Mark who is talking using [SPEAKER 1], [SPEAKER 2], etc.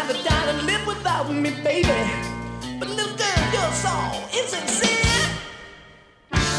[SPEAKER 1] rather die than live without me, baby. But little girl, you're so insincere.